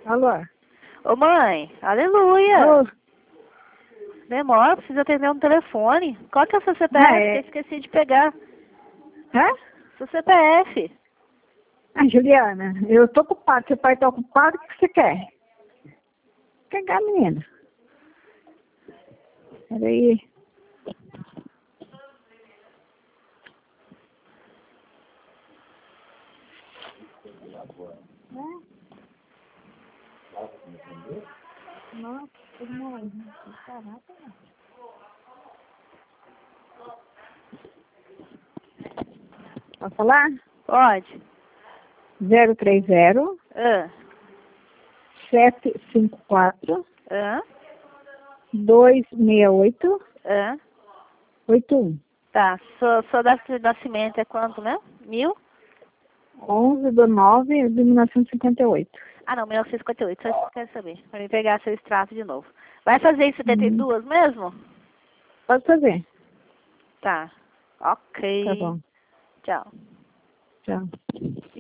Alô? Ô mãe, aleluia. Ô, Demora, precisa atender um telefone. Qual que é o seu CPF? é. Eu esqueci de pegar. Hã? Seu CPF. Ah, Juliana, eu tô ocupado. Seu pai tá ocupado, o que você quer? Pegar, menina. Peraí. Nossa, não. Pode falar? Pode. 030 Ah, 754 ah, 268 ah. 81. Tá, sua data de nascimento é quanto mesmo? 1000? 11/9/1958. Ah não, 1958, só isso que eu quero saber. Pra mim pegar seu extrato de novo. Vai fazer em 72 mesmo? Pode fazer. Tá. Tá Ok. bom. Tchau. Tchau.